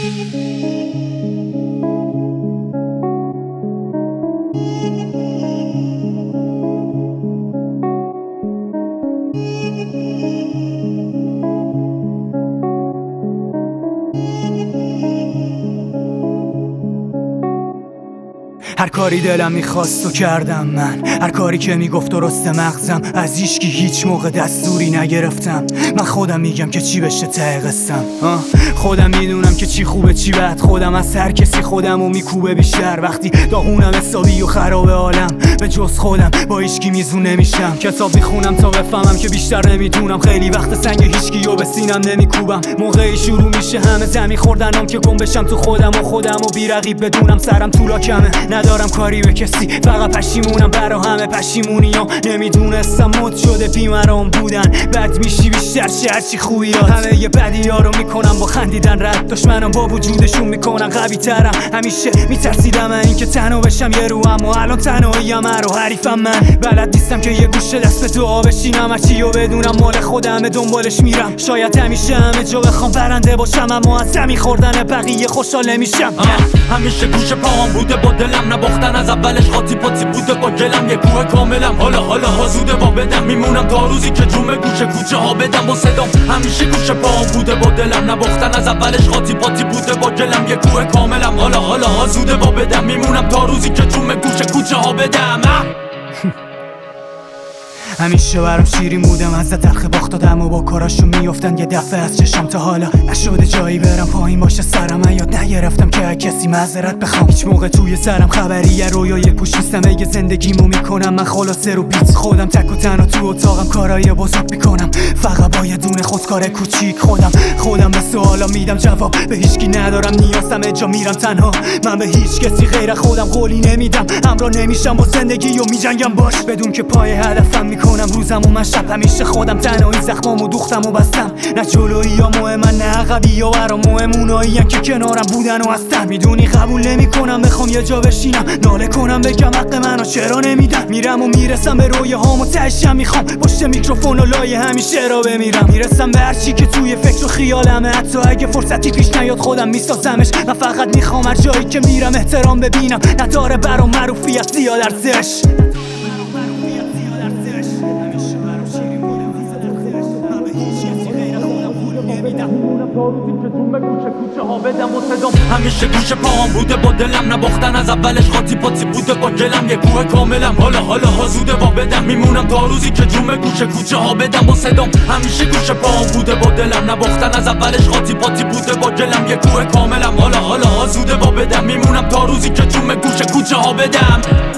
هر کاری دلم میخواست و کردم من، هر کاری که میگفت درست مغزم. از هیچکی هیچ موقع دستوری نگرفتم. من خودم میگم که چی بشه ته قصم. خودم میدونم که چی خوبه چی بد. خودم از هر کسی خودمو میکوبه بیشتر. وقتی داغونم حسابی و خراب عالم، به جز خودم با هیچکی میزون نمیشم. کتاب میخونم تا بفهمم که بیشتر نمیتونم. خیلی وقت سنگ هیچکیو به سینم نمیکوبم. موقعی شروع میشه همه زمین خوردنم که گم بشم تو خودم و بی رقیب بدونم سرم طولا کمه. ندارم کاری به کسی، فقط پشیمونم برا همه پشیمونیام. نمیدونستم مد شده بیمرام بودن. بد میشی بیشتر شه هرچی خوبیات. همه یه بدیا رو میکنم با خندیدن رد. دشمنم با وجودشون میکنن قوی ترم. همیشه میترسیدم این که تنها بشم یه رو، اما الان تنهاییم رو حریفم. من بلد نیستم که یه گوشه دست به دعا بشینم. هرچی رو بدونم مال خودمه دنبالش میرم. شاید همیشه همه جا بخوام برنده باشم، اما از زمین خوردن بقیه خوشحال نمیشم. همیشه گوش پاهم بوده با دلم نباختن. از اولش خاطی پاتی بوده با گلم. یه کوه کاملم حالا زوده با بدم. میمونم تا روزی که جومه گوشه کوچه ها بدم با صدام. همیشه گوش پاهم بوده با دلم نباختن. از اولش خاطی پاتی بوده با گلم. یه کوه کاملم حالا زوده با بدم. میمونم تا روزی که جومه گوشه کوچه ها بدم. همیشه برام شیرین بودم، از تلخ باخت دادم و با کاراشو میافتن یه دفعه از چشم. تا حالا نشده جایی برم پایین باشه سرم. یاد نگرفتم که از کسی معذرت بخوام. هیچ موقع توی سرم خبری یه رویای پوش نیستم. اگه زندگیمو میکنم من خلاصه رو بیت. خودم تک و تنها تو اتاقم کارای بزرگ میکنم. فقط با یه دونه خودکار کوچیک. خودم به سوالا میدم جواب. به هیچکی ندارم نیازم جا میرم تنها. من به هیچ کسی غیر خودم قولی نمیدم. همراه نمیشم با زندگی و میجنگم باش. بدون که پای هدفم میکنم روزم و من شب. همیشه خودم تنهایی زخمامو دوختم و بستم. نه جلویی یا مهمن نه عقبی یا برام مهم اونایین که کنارم بودن و هستن. میدونی قبول نمیکنم بخوام یه جا بشینم ناله کنم بگم حق منو چرا نمیدن. میرم و میرسم به رویاهام و تهشم میخوام پشت میکروفون و لایه همیشه را بمیرم. میرسم به هرچی که توی فکر و خیالمه. حتی اگه فرصتی پیش نیاد خودم میسازمش. من فقط میخوام هر جایی که میرم احترام ببینم. نداره برام معروفیت زیاد ارزش. همیشه گوش پاهم بوده با دلم نباختن. از اولش خاطی پاتی بوده با گلم. یه کوه کاملم حالا زوده با بدم. میمونم تا روزی که جومه گوشه کوچه ها بدم با صدام. همیشه گوش پاهم بوده با دلم نباختن. از اولش خاطی پاتی بوده با گلم. یه کوه کاملم حالا زوده با بدم. میمونم تا روزی که جومه گوشه کوچه ها بدم.